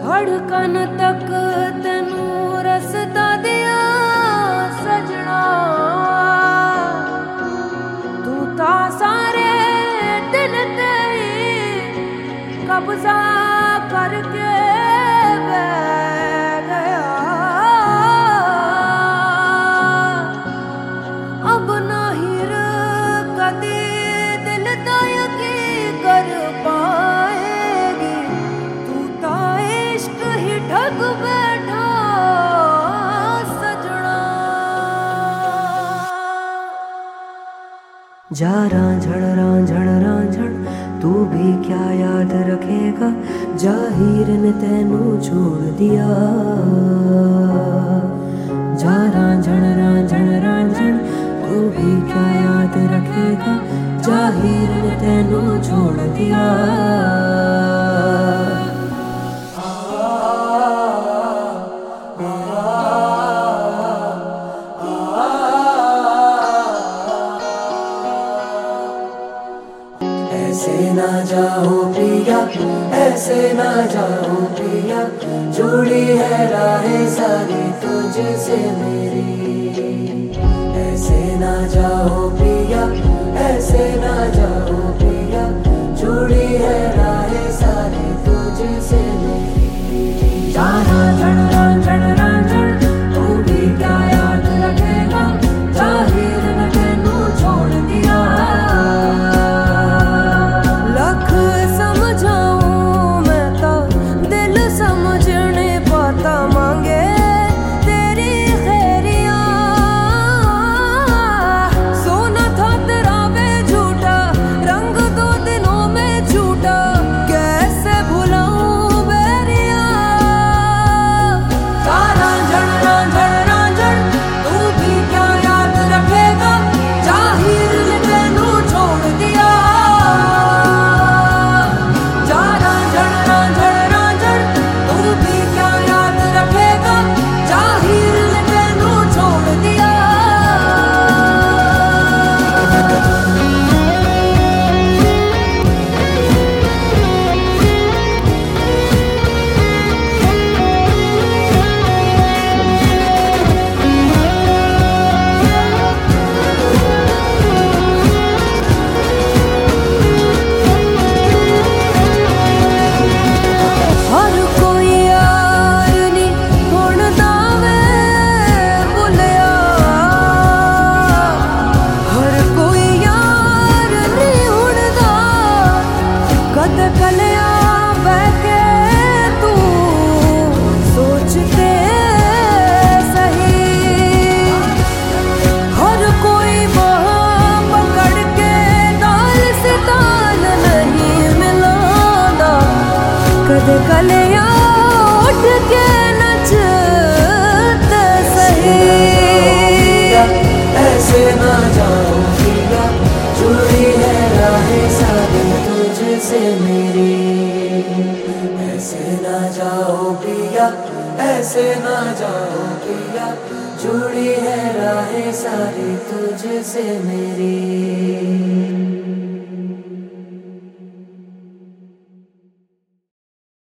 धड़कन तक तेनू रसता दिया सजना, तू ता सारे दिल ते कब्जा करके बह गया। अब नहीं कदी दिल दा यकीन कर पाएगी, तू ता इश्क ही ठग बैठा सजना। जा रांझण तू भी क्या याद रखेगा, जाहिर ने तेनू छोड़ दिया। जा रांझण तू भी क्या याद रखेगा, जाहिर ने तेनू छोड़ दिया। ऐसे ना जाओ प्रिया, ऐसे ना जाओ प्रिया, जुड़ी है राहें सारी तुझसे मेरी। ऐसे ना जाओ प्रिया, ऐसे ना जाओ प्रिया, जुड़ी है राहें सारी तुझसे मेरी। जा रांझण तू भी क्या याद रखेगा, जाहिर ने तेनू छोड़ दिया। कलिया उठ के नचते सही। ऐसे ना जाओ प्रिया, जुड़ी है राहें सारी तुझसे मेरी। ऐसे ना जाओ प्रिया, ऐसे ना जाओ प्रिया, जुड़ी है राहें सारी तुझसे मेरी।